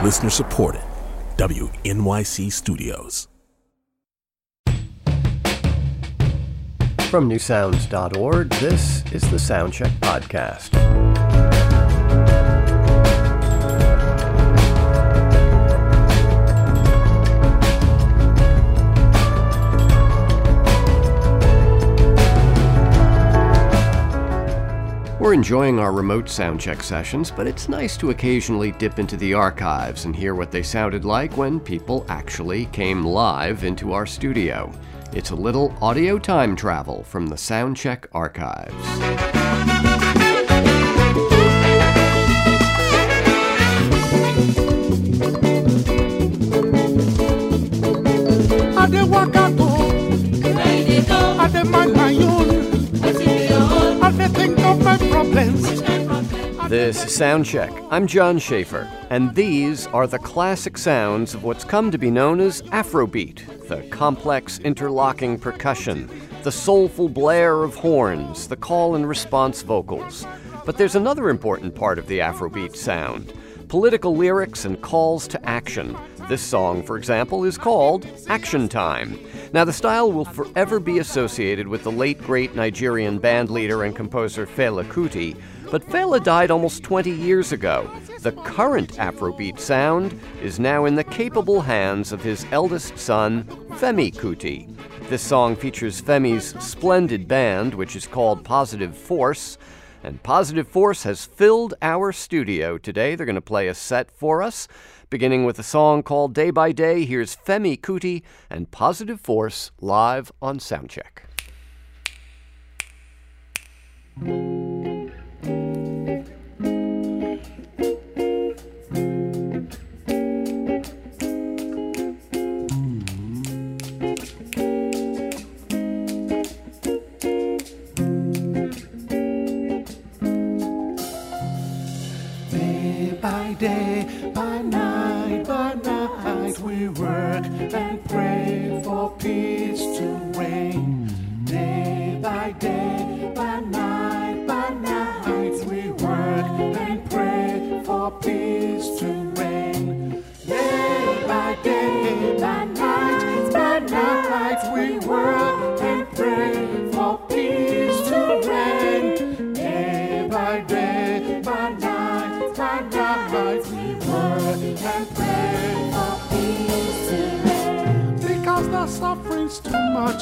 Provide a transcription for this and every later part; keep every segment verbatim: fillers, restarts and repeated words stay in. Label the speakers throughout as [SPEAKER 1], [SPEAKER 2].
[SPEAKER 1] Listener supported. W N Y C Studios.
[SPEAKER 2] From new sounds dot org, this is the Soundcheck Podcast. We're enjoying our remote soundcheck sessions, but it's nice to occasionally dip into the archives and hear what they sounded like when people actually came live into our studio. It's a little audio time travel from the Soundcheck archives.
[SPEAKER 3] I dey waka go, I dey mind my own, I dey think of my problems.
[SPEAKER 2] This is Soundcheck. I'm John Schaefer, and these are the classic sounds of what's come to be known as Afrobeat, the complex interlocking percussion, the soulful blare of horns, the call and response vocals. But there's another important part of the Afrobeat sound, political lyrics and calls to action. This song, for example, is called Action Time. Now, the style will forever be associated with the late, great Nigerian bandleader and composer Fela Kuti, but Fela died almost twenty years ago. The current Afrobeat sound is now in the capable hands of his eldest son, Femi Kuti. This song features Femi's splendid band, which is called Positive Force, and Positive Force has filled our studio today. They're going to play a set for us. Beginning with a song called Day by Day, here's Femi Kuti and Positive Force live on Soundcheck.
[SPEAKER 3] Day by day, by night, by night, we work and pray for peace to reign. Day by day, by night, by night, we work and pray for peace to reign. Day by day, by night, by night, we work and pray for peace to reign. Day by day, by night, by night, we work and pray for peace to reign. Because the suffering's too much.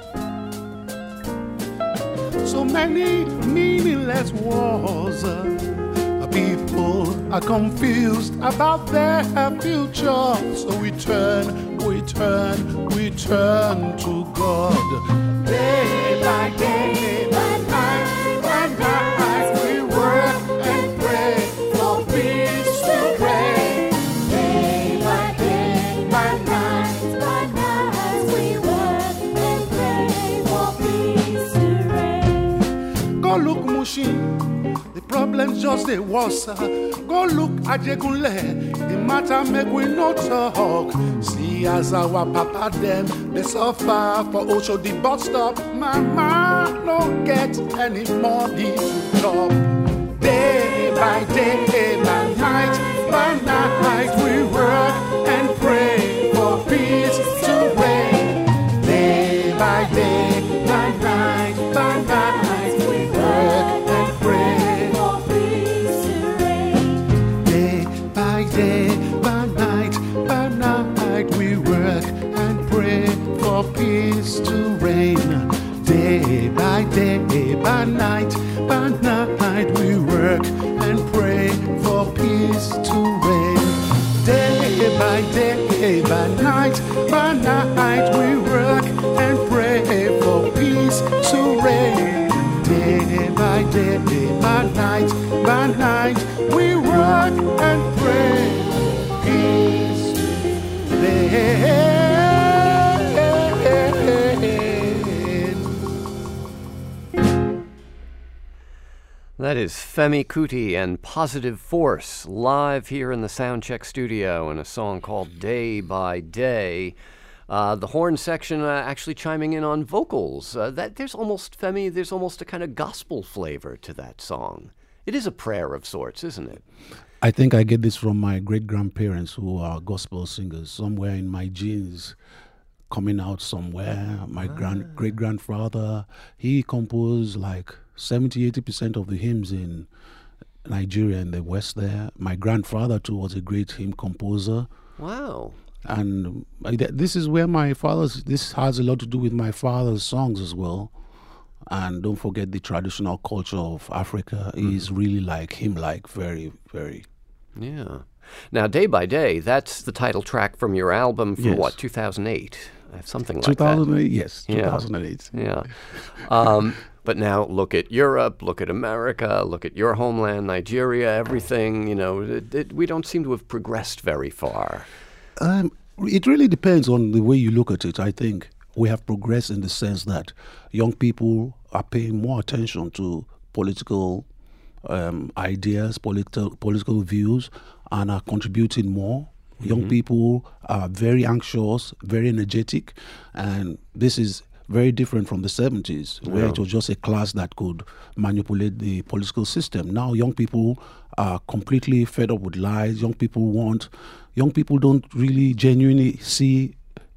[SPEAKER 3] So many meaningless wars. Uh, people are confused about their future. So we turn, we turn, we turn to God. Day by day, by night, by night, we work and pray for peace to reign. Day by day, by night, by night, we work and pray for peace to reign. Go look Mushin, the problem's just a worse. Go look Ajegunle, the matter make we no talk. See as our papa them, they suffer for Osho the bus stop. Mama no get any money to chop. Day by day, by night, by night, we work and pray for peace to reign. Day by day, by night, by night, we work and pray for peace to reign. Day by day, by night, by night, we work and pray for peace to reign. Day by day, by night, by night, we work and pray for peace to reign. Day by day, by night, by night, we work and pray for peace to reign. Day by day, by night, by night, we work and pray for peace to reign.
[SPEAKER 2] That is Femi Kuti and Positive Force live here in the Soundcheck studio in a song called Day by Day. Uh, the horn section uh, actually chiming in on vocals. Uh, that there's almost Femi. There's almost a kind of gospel flavor to that song. it is a prayer of sorts, isn't it?
[SPEAKER 3] I think I get this from my great-grandparents who are gospel singers. Somewhere in my genes, coming out somewhere. My ah. grand great-grandfather, he composed like seventy, eighty percent of the hymns in Nigeria and the West there. My grandfather too was a great hymn composer.
[SPEAKER 2] Wow.
[SPEAKER 3] And this is where my father's, this has a lot to do with my father's songs as well. And don't forget the traditional culture of Africa mm. is really like him, like very, very.
[SPEAKER 2] Yeah. Now, Day by Day, that's the title track from your album from yes. what, two thousand eight? Something like
[SPEAKER 3] two thousand eight,
[SPEAKER 2] that.
[SPEAKER 3] Yes, two thousand eight.
[SPEAKER 2] Yeah. yeah. Um, but now look at Europe, look at America, look at your homeland, Nigeria, everything, you know, it, it, we don't seem to have progressed very far.
[SPEAKER 3] Um, it really depends on the way you look at it, I think. We have progressed in the sense that young people are paying more attention to political um, ideas, political political views, and are contributing more. Mm-hmm. Young people are very anxious, very energetic, and this is very different from the seventies, where yeah. it was just a class that could manipulate the political system. Now young people are completely fed up with lies. Young people want, young people don't really genuinely see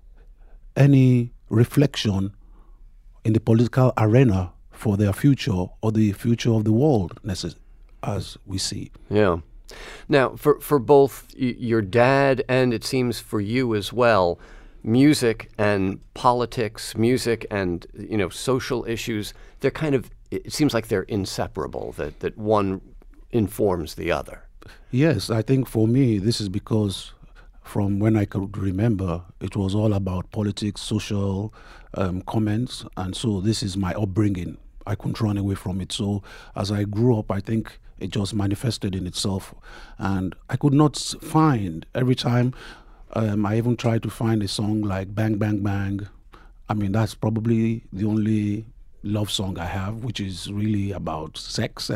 [SPEAKER 3] any reflection in the political arena for their future or the future of the world, as we see.
[SPEAKER 2] Yeah. Now, for, for both y- your dad and it seems for you as well, music and politics, music and, you know, social issues, they're kind of, it seems like they're inseparable, that, that one informs the other.
[SPEAKER 3] Yes, I think for me, this is because from when I could remember, it was all about politics, social um, comments, and so this is my upbringing. I couldn't run away from it. So as I grew up, I think it just manifested in itself. And I could not find, every time um, I even tried to find a song like Bang, Bang, Bang. I mean, that's probably the only love song I have, which is really about sex.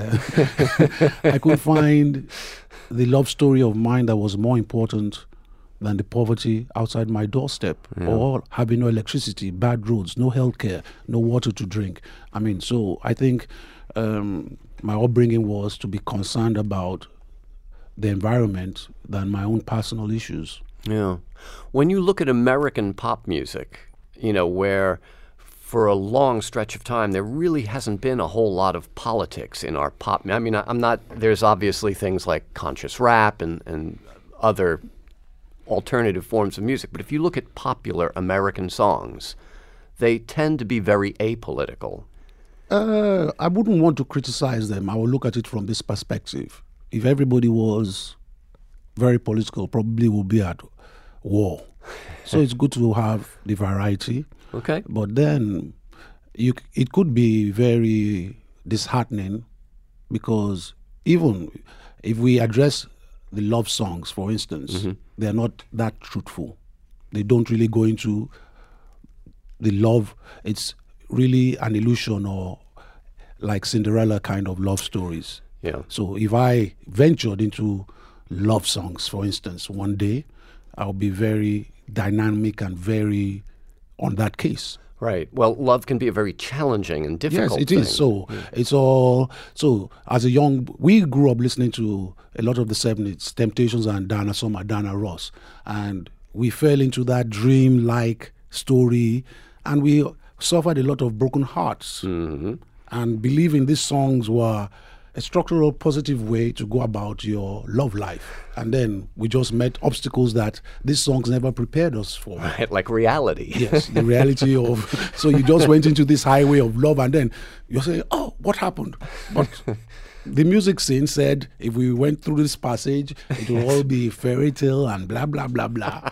[SPEAKER 3] I could find the love story of mine that was more important than the poverty outside my doorstep, yeah. or having no electricity, bad roads, no healthcare, no water to drink. I mean, so I think um, my upbringing was to be concerned about the environment than my own personal issues.
[SPEAKER 2] Yeah. When you look at American pop music, you know, where for a long stretch of time there really hasn't been a whole lot of politics in our pop. I mean, I'm not, there's obviously things like conscious rap and, and other alternative forms of music, but if you look at popular American songs, they tend to be very apolitical.
[SPEAKER 3] Uh, I wouldn't want to criticize them. I will look at it from this perspective. If everybody was very political, probably we'll be at war. So it's good to have the variety.
[SPEAKER 2] Okay.
[SPEAKER 3] But then you, it could be very disheartening because even if we address the love songs, for instance, mm-hmm. they're not that truthful. They don't really go into the love. It's really an illusion or like Cinderella kind of love stories.
[SPEAKER 2] Yeah.
[SPEAKER 3] So if I ventured into love songs, for instance, one day, I'll be very dynamic and very on that case.
[SPEAKER 2] Right. Well, love can be a very challenging and difficult
[SPEAKER 3] Yes, it
[SPEAKER 2] thing.
[SPEAKER 3] is. So
[SPEAKER 2] yeah.
[SPEAKER 3] it's all, so as a young, we grew up listening to a lot of the seventies, Temptations and Dana Summer, Dana Ross. And we fell into that dream-like story and we suffered a lot of broken hearts.
[SPEAKER 2] Mm-hmm.
[SPEAKER 3] And believing these songs were a structural positive way to go about your love life. And then we just met obstacles that these songs never prepared us for.
[SPEAKER 2] Right, like reality.
[SPEAKER 3] Yes, the reality of, so you just went into this highway of love and then you're saying, oh, what happened? But the music scene said if we went through this passage, it will all be fairy tale and blah, blah, blah, blah.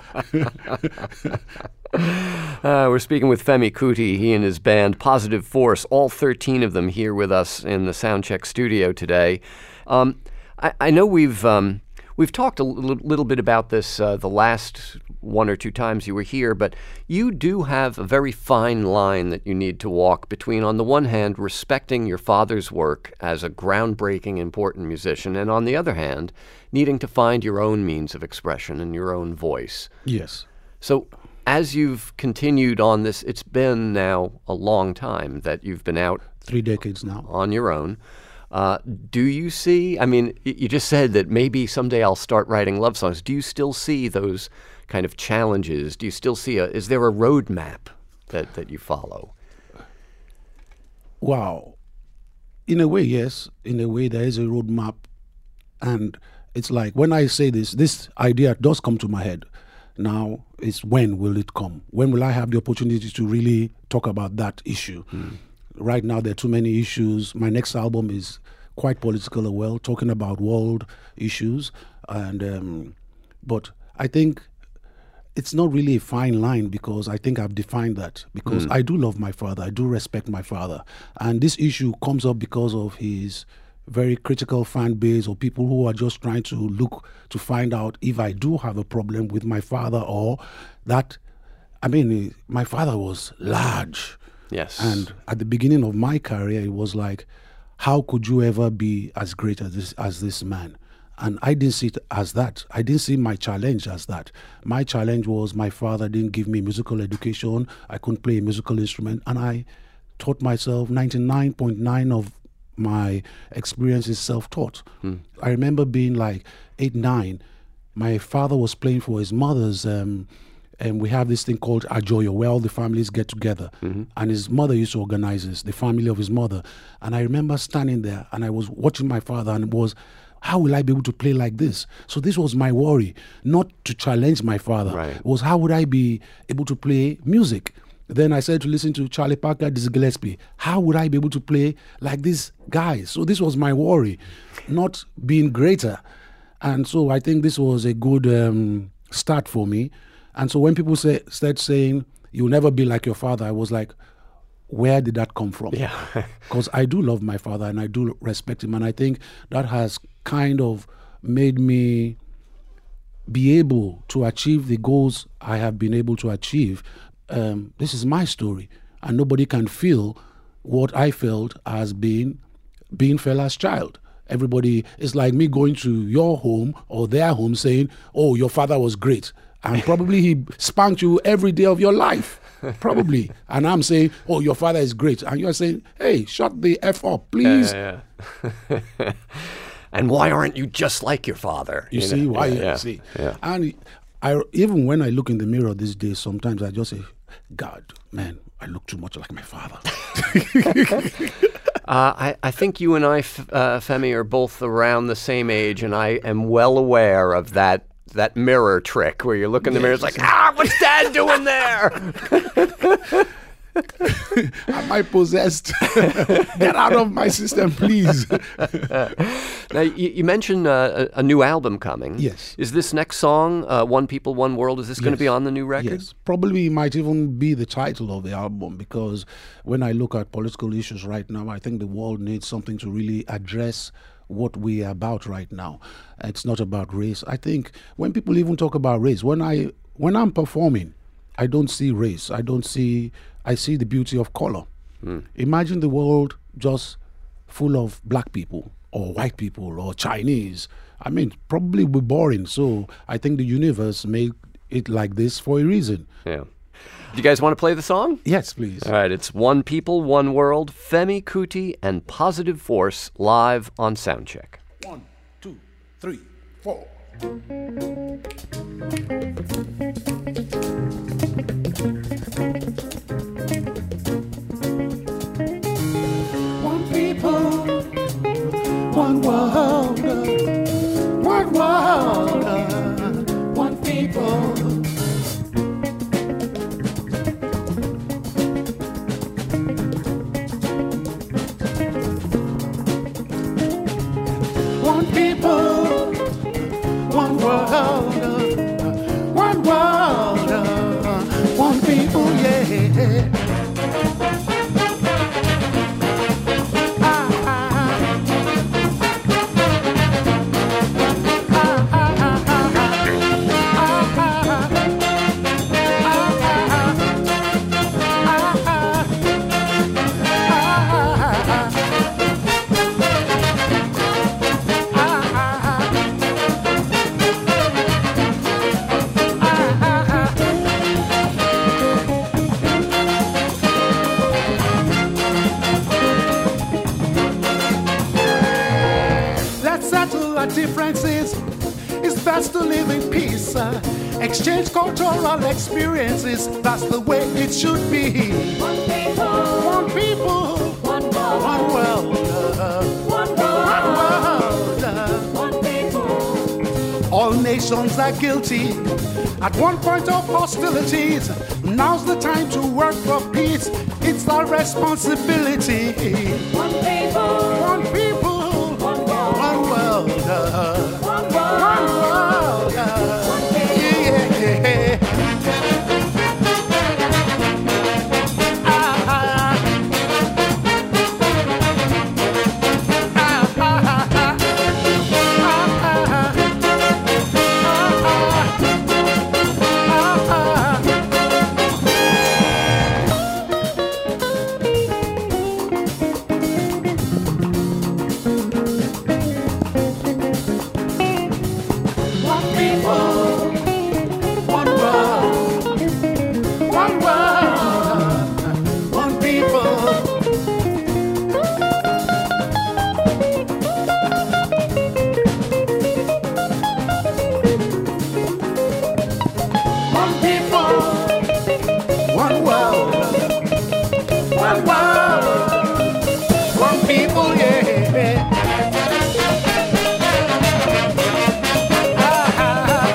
[SPEAKER 2] Uh, we're speaking with Femi Kuti, he and his band Positive Force, all thirteen of them here with us in the Soundcheck studio today. Um, I, I know we've um, we've talked a l- little bit about this uh, the last one or two times you were here, but you do have a very fine line that you need to walk between, on the one hand, respecting your father's work as a groundbreaking, important musician, and on the other hand, needing to find your own means of expression and your own voice.
[SPEAKER 3] Yes.
[SPEAKER 2] So as you've continued on this, it's been now a long time that you've been out.
[SPEAKER 3] Three decades now.
[SPEAKER 2] On your own. Uh, do you see, I mean, you just said that maybe someday I'll start writing love songs. Do you still see those kind of challenges? Do you still see a, is there a roadmap that, that you follow?
[SPEAKER 3] Wow. In a way, yes. In a way, there is a roadmap. And it's like, when I say this, this idea does come to my head. Now, it's when will it come? When will I have the opportunity to really talk about that issue? Mm. Right now, there are too many issues. My next album is quite political as well, talking about world issues. And um, but I think it's not really a fine line, because I think I've defined that. Because mm. I do love my father. I do respect my father. And this issue comes up because of his very critical fan base, or people who are just trying to look to find out if I do have a problem with my father, or that, I mean, my father was large.
[SPEAKER 2] Yes.
[SPEAKER 3] And at the beginning of my career, it was like, how could you ever be as great as this, as this man? And I didn't see it as that. I didn't see my challenge as that. My challenge was my father didn't give me musical education. I couldn't play a musical instrument. And I taught myself ninety-nine point nine of my experience is self-taught. Hmm. I remember being like eight, nine. My father was playing for his mother's, um, and we have this thing called Ajoyo, where all the families get together. Mm-hmm. And his mother used to organize this, the family of his mother. And I remember standing there, and I was watching my father, and it was, how will I be able to play like this? So this was my worry, not to challenge my father.
[SPEAKER 2] Right.
[SPEAKER 3] It was, how would I be able to play music? Then I started to listen to Charlie Parker, Dizzy Gillespie. How would I be able to play like these guys? So this was my worry, not being greater. And so I think this was a good um, start for me. And so when people say, start saying, you'll never be like your father, I was like, where did that come from?
[SPEAKER 2] Yeah.
[SPEAKER 3] Because I do love my father and I do respect him. And I think that has kind of made me be able to achieve the goals I have been able to achieve. Um, this is my story, and nobody can feel what I felt as being being Fela's child. Everybody is like me going to your home or their home saying, oh, your father was great, and probably he spanked you every day of your life, probably. And I'm saying, oh, your father is great, and you're saying, hey, shut the F up, please.
[SPEAKER 2] Yeah, yeah, yeah. And why aren't you just like your father?
[SPEAKER 3] You, you see,
[SPEAKER 2] know?
[SPEAKER 3] why?
[SPEAKER 2] Yeah,
[SPEAKER 3] You
[SPEAKER 2] yeah,
[SPEAKER 3] see,
[SPEAKER 2] yeah.
[SPEAKER 3] And I, even when I look in the mirror these days, sometimes I just say, God, man, I look too much like my father.
[SPEAKER 2] uh, I, I think you and I, F- uh, Femi, are both around the same age, and I am well aware of that that mirror trick where you look in the mirror, it's like, ah, what's Dad doing there?
[SPEAKER 3] Am I possessed? Get out of my system, please.
[SPEAKER 2] Now, you, you mentioned uh, a, a new album coming.
[SPEAKER 3] Yes.
[SPEAKER 2] Is this next song, uh, One People, One World, is this going to
[SPEAKER 3] Yes.
[SPEAKER 2] be on the new record?
[SPEAKER 3] Yes. Probably might even be the title of the album, because when I look at political issues right now, I think the world needs something to really address what we are about right now. It's not about race. I think when people even talk about race, when I when I'm performing, I don't see race. I don't see, I see the beauty of color. Mm. Imagine the world just full of black people or white people or Chinese. I mean, probably would be boring. So I think the universe made it like this for a reason.
[SPEAKER 2] Yeah. Do you guys want to play the song?
[SPEAKER 3] Yes, please.
[SPEAKER 2] All right, it's One People, One World, Femi Kuti and Positive Force live on Soundcheck.
[SPEAKER 3] One, two, three, four. One people, one world, one world, one people. One people, one world, one world, one people, yeah. Ah, matter our differences, it's best to live in peace. Uh, exchange cultural experiences, that's the way it should be.
[SPEAKER 4] One people,
[SPEAKER 3] One people,
[SPEAKER 4] one world,
[SPEAKER 3] one world, uh,
[SPEAKER 4] one
[SPEAKER 3] one
[SPEAKER 4] world,
[SPEAKER 3] world. uh.
[SPEAKER 4] one people.
[SPEAKER 3] All nations are guilty at one point of hostilities. Now's the time to work for peace. It's our responsibility.
[SPEAKER 4] One people,
[SPEAKER 3] One people,
[SPEAKER 4] one world,
[SPEAKER 3] one world, uh,
[SPEAKER 4] one
[SPEAKER 3] one
[SPEAKER 4] world,
[SPEAKER 3] world. uh,
[SPEAKER 4] one people.
[SPEAKER 3] yeah. Ah, ah, ah. Ah, ah, ah, ah. Ah, ah, ah. Ah, ah.
[SPEAKER 4] One people,
[SPEAKER 3] One world, one world, one people. One people, one world, one world, one people, yeah. Ah, ah,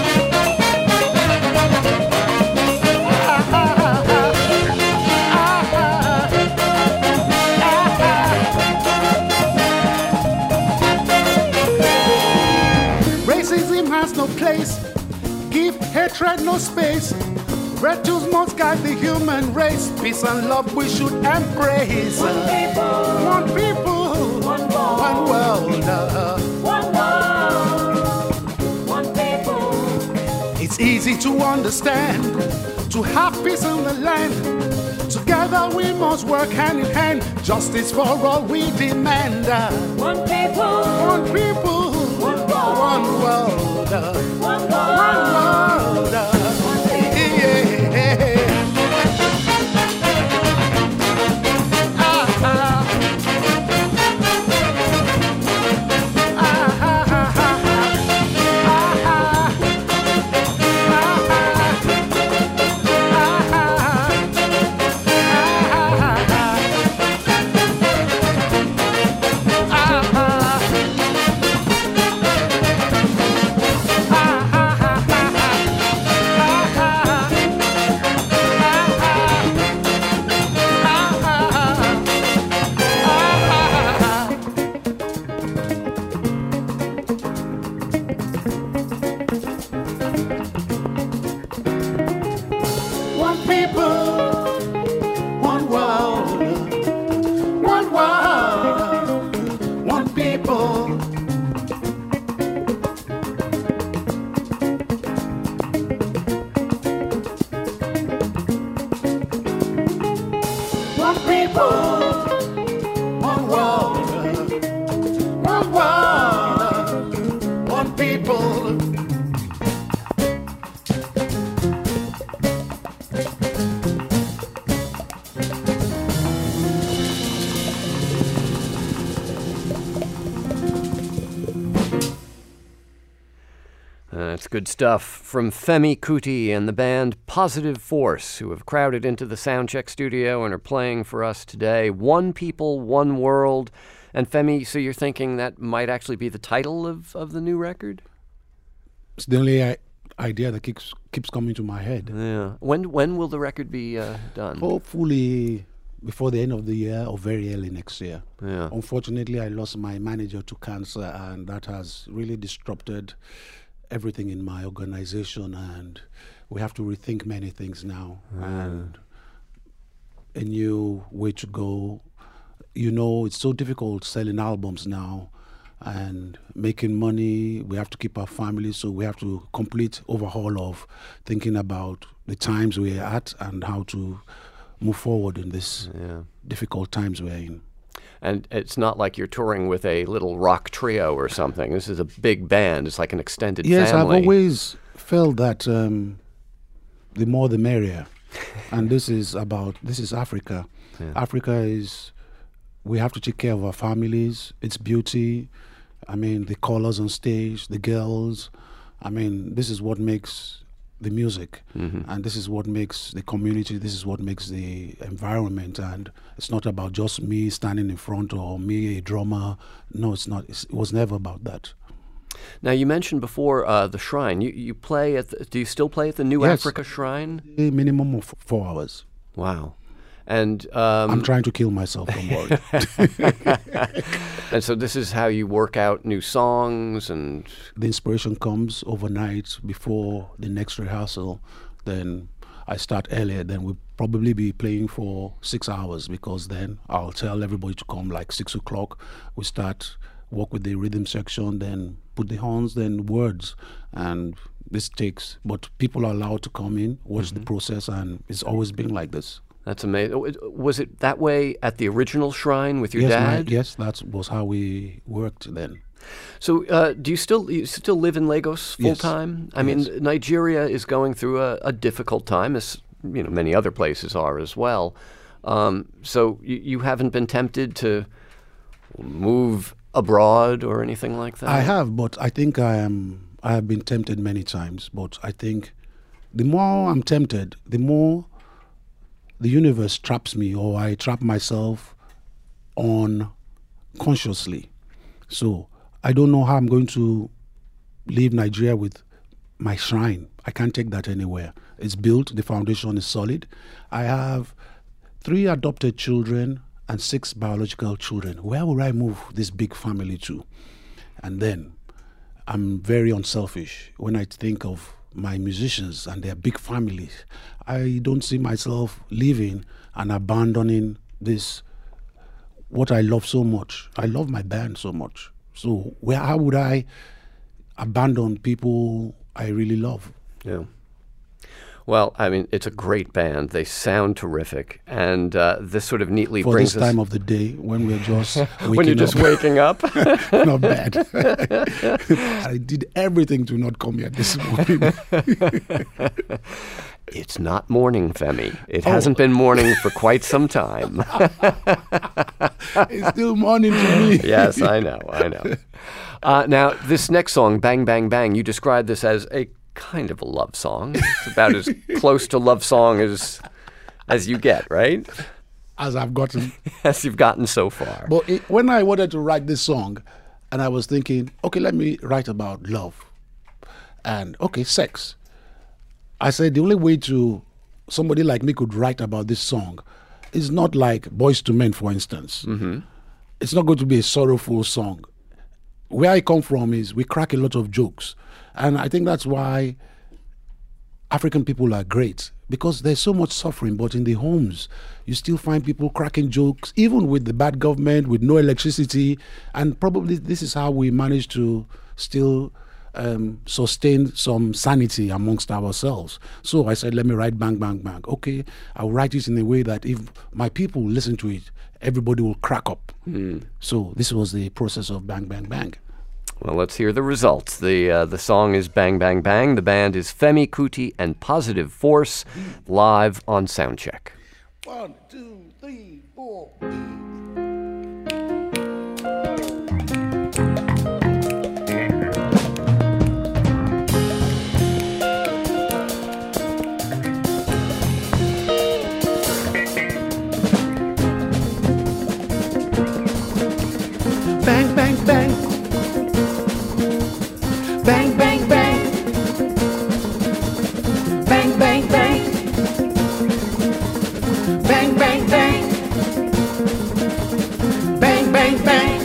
[SPEAKER 3] Racism has no place. Give hatred no space. Virtues must guide the human race. Peace and love we should embrace.
[SPEAKER 4] one people,
[SPEAKER 3] One people,
[SPEAKER 4] one world,
[SPEAKER 3] one world. uh,
[SPEAKER 4] one world, one people.
[SPEAKER 3] It's easy to understand. To have peace in the land. Together we must work hand in hand. Justice for all we demand. uh,
[SPEAKER 4] One people,
[SPEAKER 3] One people,
[SPEAKER 4] one world,
[SPEAKER 3] one world. uh,
[SPEAKER 4] one
[SPEAKER 3] One
[SPEAKER 4] world,
[SPEAKER 3] world. uh,
[SPEAKER 4] one people.
[SPEAKER 3] yeah. Ah, ah. Ah, ah, ah, ah, ah. Ah, ah. One people, one world, one world, one people. One people, one world, one world, one people.
[SPEAKER 2] That's good stuff from Femi Kuti and the band Positive Force, who have crowded into the Soundcheck studio and are playing for us today. One People, One World. And Femi, so you're thinking that might actually be the title of, of the new record?
[SPEAKER 5] It's the only I- idea that keeps keeps coming to my head.
[SPEAKER 2] Yeah. When when will the record be uh, done?
[SPEAKER 5] Hopefully before the end of the year or very early next year.
[SPEAKER 2] Yeah.
[SPEAKER 5] Unfortunately, I lost my manager to cancer, and that has really disrupted everything in my organization, and we have to rethink many things now. And a new way to go. You know, it's so difficult selling albums now and making money. We have to keep our families, so we have to complete overhaul of thinking about the times we're at and how to move forward in this
[SPEAKER 2] Yeah.
[SPEAKER 5] difficult times we're in.
[SPEAKER 2] And it's not like you're touring with a little rock trio or something. This is a big band. It's like an extended
[SPEAKER 5] Yes,
[SPEAKER 2] family.
[SPEAKER 5] I've always felt that um, the more the merrier. And this is about, this is Africa.
[SPEAKER 2] Yeah.
[SPEAKER 5] Africa is, we have to take care of our families, its beauty, I mean, the colors on stage, the girls. I mean, this is what makes the music, mm-hmm. and this is what makes the community, this is what makes the environment, and it's not about just me standing in front or me, a drummer. No, it's not. It's, it was never about that.
[SPEAKER 2] Now, you mentioned before uh, the shrine. You you play at the, do you still play at the New
[SPEAKER 5] Yes.
[SPEAKER 2] Africa Shrine?
[SPEAKER 5] A minimum of four hours.
[SPEAKER 2] Wow. And um,
[SPEAKER 5] I'm trying to kill myself, don't worry.
[SPEAKER 2] and so this is how you work out new songs and...
[SPEAKER 5] The inspiration comes overnight before the next rehearsal. Then I start earlier. Then we'll probably be playing for six hours because then I'll tell everybody to come like six o'clock. We start, work with the rhythm section, then put the horns, then words. And this takes, but people are allowed to come in, watch mm-hmm. the process, and it's always been like this.
[SPEAKER 2] That's amazing. Was it that way at the original shrine with your
[SPEAKER 5] yes,
[SPEAKER 2] dad?
[SPEAKER 5] My, yes, that was how we worked then.
[SPEAKER 2] So, uh, do you still you still live in Lagos full
[SPEAKER 5] Yes.
[SPEAKER 2] time? I
[SPEAKER 5] Yes.
[SPEAKER 2] mean, Nigeria is going through a, a difficult time, as you know, many other places are as well. Um, so, you, you haven't been tempted to move abroad or anything like that?
[SPEAKER 5] I have, but I think I am. I have been tempted many times, but I think the more I'm tempted, the more the universe traps me, or I trap myself unconsciously. So I don't know how I'm going to leave Nigeria with my shrine. I can't take that anywhere. It's built, the foundation is solid. I have three adopted children and six biological children. Where will I move this big family to? And then I'm very unselfish when I think of my musicians and their big families. I don't see myself leaving and abandoning this, what I love so much. I love my band so much. So where how would I abandon people I really love?
[SPEAKER 2] Yeah. Well, I mean, it's a great band. They sound terrific, and uh, this sort of neatly
[SPEAKER 5] For
[SPEAKER 2] brings
[SPEAKER 5] this
[SPEAKER 2] us
[SPEAKER 5] time of the day when we're just waking
[SPEAKER 2] when you're just
[SPEAKER 5] up.
[SPEAKER 2] waking up.
[SPEAKER 5] Not bad. I did everything to not come here this morning.
[SPEAKER 2] It's not morning, Femi. It
[SPEAKER 5] Oh.
[SPEAKER 2] hasn't been morning for quite some time.
[SPEAKER 5] It's still morning to me.
[SPEAKER 2] Yes, I know, I know. Uh, now, this next song, Bang, Bang, Bang, you described this as a kind of a love song. It's about as close to love song as as you get, right?
[SPEAKER 5] As I've gotten.
[SPEAKER 2] As you've gotten so far.
[SPEAKER 5] But it, when I wanted to write this song, and I was thinking, okay, let me write about love. And, okay, sex. I said the only way to somebody like me could write about this song is not like Boys to Men, for instance. Mm-hmm. It's not going to be a sorrowful song. Where I come from is we crack a lot of jokes. And I think that's why African people are great, because there's so much suffering, but in the homes, you still find people cracking jokes, even with the bad government, with no electricity. And probably this is how we manage to still um, sustain some sanity amongst ourselves. So I said, let me write Bang, Bang, Bang. Okay, I'll write it in a way that if my people listen to it, everybody will crack up. Mm. So this was the process of Bang, Bang, Bang.
[SPEAKER 2] Well, let's hear the results. The uh, the song is Bang, Bang, Bang. The band is Femi Kuti and Positive Force, live on Soundcheck.
[SPEAKER 5] One, two, three, four.
[SPEAKER 3] Bang, bang, bang. Bang, bang, bang. Bang, bang, bang. Bang, bang, bang. Bang, bang, bang.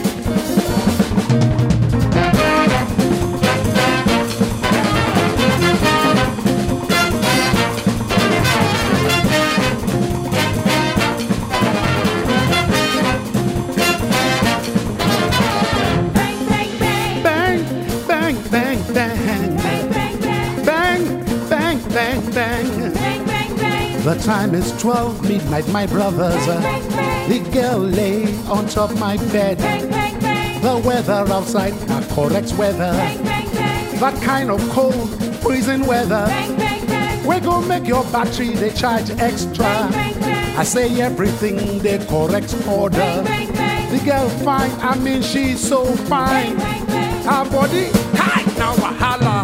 [SPEAKER 3] Bang, bang, bang, bang. Bang, bang, bang, bang. The time is twelve midnight, my brothers. The girl lay on top my bed. The weather outside, a correct weather. That kind of cold, freezing weather. We gon' make your battery, they charge extra. I say everything, they correct order. The girl fine, I mean she's so fine. Her body, hi, now wahala.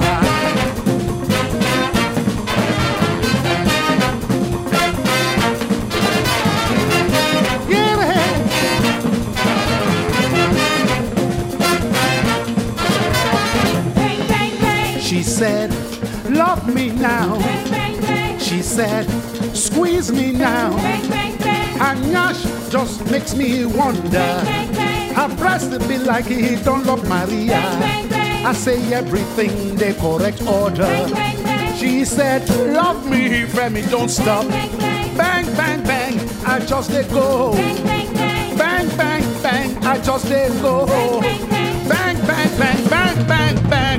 [SPEAKER 3] She said, love me now. She said, squeeze me now. Her nyash just makes me wonder. Her breast be like he don't love Maria. I say everything the correct order. She said, love me, Femi, don't stop. Bang, bang, bang, I just let go. Bang, bang, bang, I just let go. Bang, bang, bang, bang, bang, bang.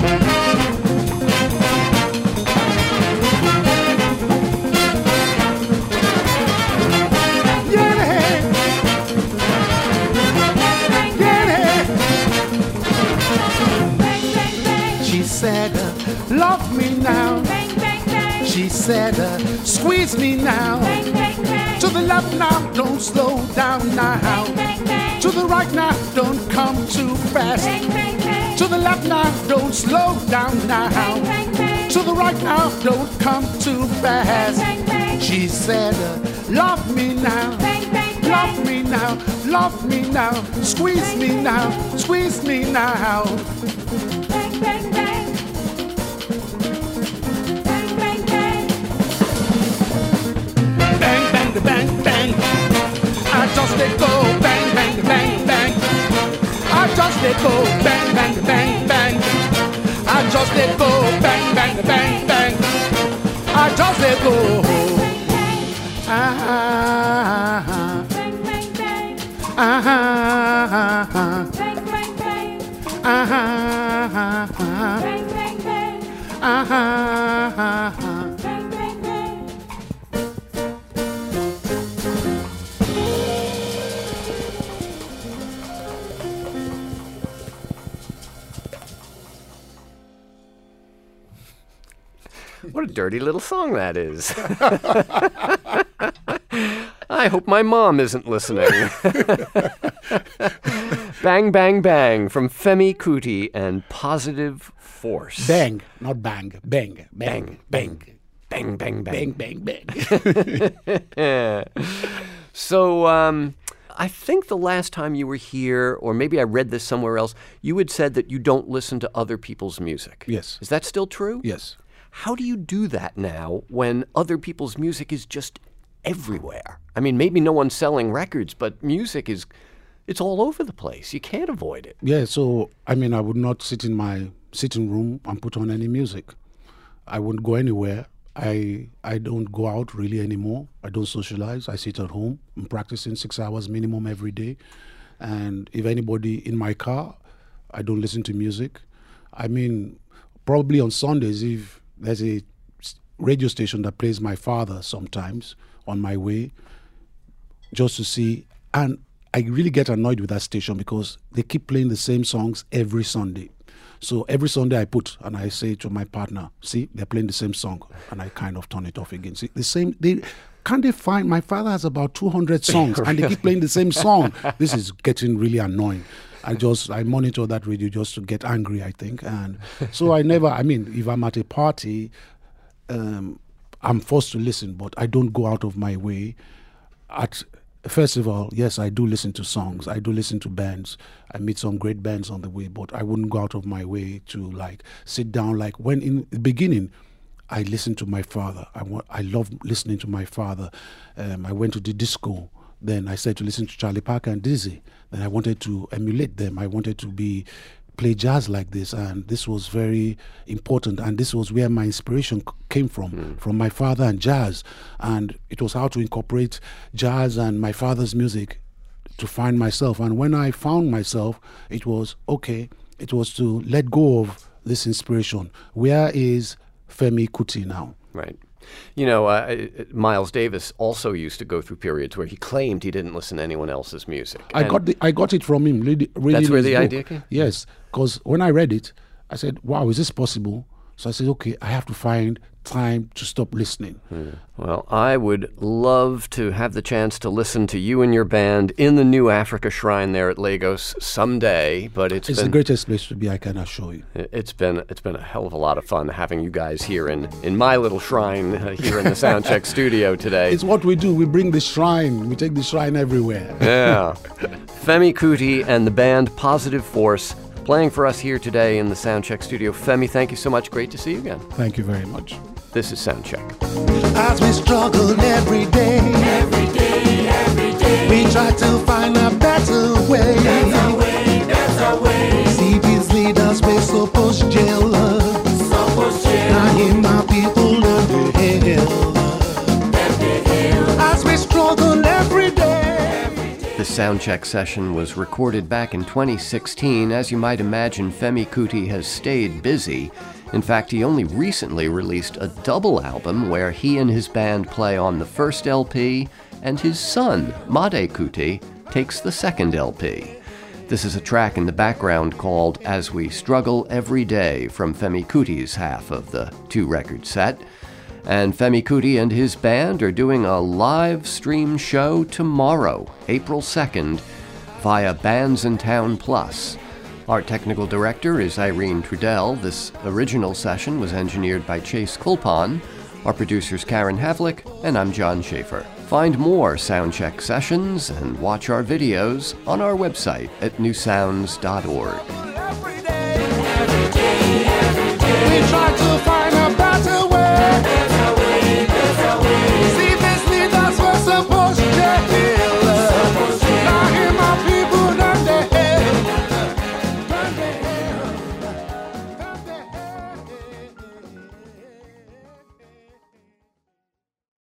[SPEAKER 3] She said, uh, love me now. She said, uh, squeeze me now. To the left now, don't slow down now. To the right now, don't come too fast. To the left now, don't slow down now. To the right now, don't come too fast. She said, uh, love me now. Love me now, love me now. Squeeze me now, squeeze me now. Bang, bang, I just let go, bang, bang, bang, bang. I just let go, bang, bang, bang, bang. I just let go, bang, bang, bang, bang. I just let go. Ah, ah, ah, ah, ah, ah, ah, ah.
[SPEAKER 2] What a dirty little song that is. I hope my mom isn't listening. Bang, bang, bang from Femi Kuti and Positive Force.
[SPEAKER 5] Bang, not bang. Bang,
[SPEAKER 2] Bang,
[SPEAKER 5] bang,
[SPEAKER 2] bang, bang, bang,
[SPEAKER 5] bang,
[SPEAKER 2] bang.
[SPEAKER 5] bang, bang.
[SPEAKER 2] So, um, I think the last time you were here, or maybe I read this somewhere else, you had said that you don't listen to other people's music.
[SPEAKER 5] Yes.
[SPEAKER 2] Is that still true?
[SPEAKER 5] Yes.
[SPEAKER 2] How do you do that now when other people's music is just everywhere? I mean, maybe no one's selling records, but music is, it's all over the place. You can't avoid it.
[SPEAKER 5] Yeah, so, I mean, I would not sit in my sitting room and put on any music. I wouldn't go anywhere. I I don't go out really anymore. I don't socialize. I sit at home. I'm practicing six hours minimum every day. And if anybody in my car, I don't listen to music. I mean, probably on Sundays, if there's a radio station that plays my father sometimes on my way, just to see. And I really get annoyed with that station because they keep playing the same songs every Sunday. So every Sunday I put and I say to my partner, see, they're playing the same song, and I kind of turn it off again. See, the same, they can't they find, my father has about two hundred songs and they keep playing the same song. This is getting really annoying. I just, I monitor that radio just to get angry, I think. And so I never, I mean, if I'm at a party, um, I'm forced to listen, but I don't go out of my way. At a festival, yes, I do listen to songs. I do listen to bands. I meet some great bands on the way, but I wouldn't go out of my way to like sit down. Like when in the beginning, I listened to my father. I wa- I love listening to my father. Um, I went to the disco. Then I started to listen to Charlie Parker and Dizzy. Then I wanted to emulate them. I wanted to be play jazz like this, and this was very important. And this was where my inspiration c- came from, mm. from my father and jazz. And it was how to incorporate jazz and my father's music to find myself. And when I found myself, it was okay. It was to let go of this inspiration. Where is Femi Kuti now?
[SPEAKER 2] Right. You know, uh, Miles Davis also used to go through periods where he claimed he didn't listen to anyone else's music.
[SPEAKER 5] I
[SPEAKER 2] And
[SPEAKER 5] got the, I got it from him. Really, really
[SPEAKER 2] That's where
[SPEAKER 5] his
[SPEAKER 2] the
[SPEAKER 5] book.
[SPEAKER 2] idea came?
[SPEAKER 5] Yes, because when I read it, I said, "Wow, is this possible?" So I said, "Okay, I have to find time to stop listening.
[SPEAKER 2] Mm. Well, I would love to have the chance to listen to you and your band in the New Africa Shrine there at Lagos someday, but it's,
[SPEAKER 5] it's
[SPEAKER 2] been...
[SPEAKER 5] the greatest place to be, I can assure you.
[SPEAKER 2] It's been it's been a hell of a lot of fun having you guys here in, in my little shrine uh, here in the Soundcheck studio today.
[SPEAKER 5] It's what we do. We bring the shrine. We take the shrine everywhere.
[SPEAKER 2] Yeah. Femi Kuti and the band Positive Force playing for us here today in the Soundcheck studio. Femi, thank you so much. Great to see you again.
[SPEAKER 5] Thank you very much.
[SPEAKER 2] This is Soundcheck.
[SPEAKER 3] As we struggle every day,
[SPEAKER 4] Every day, every day.
[SPEAKER 3] we try to find a better way.
[SPEAKER 4] Better way, better way.
[SPEAKER 3] See these leaders, we supposed jail.
[SPEAKER 4] Suppose jail.
[SPEAKER 3] Now hear my people learn to hail.
[SPEAKER 4] Let me heal.
[SPEAKER 3] As we struggle every day.
[SPEAKER 2] The Soundcheck session was recorded back in twenty sixteen. As you might imagine, Femi Kuti has stayed busy. In fact, he only recently released a double album where he and his band play on the first L P, and his son, Made Kuti, takes the second L P. This is a track in the background called As We Struggle Every Day from Femi Kuti's half of the two-record set. And Femi Kuti and his band are doing a live stream show tomorrow, April second, via Bands in Town Plus. Our technical director is Irene Trudell. This original session was engineered by Chase Kulpon. Our producer's Karen Havlick, and I'm John Schaefer. Find more Soundcheck sessions and watch our videos on our website at new sounds dot org.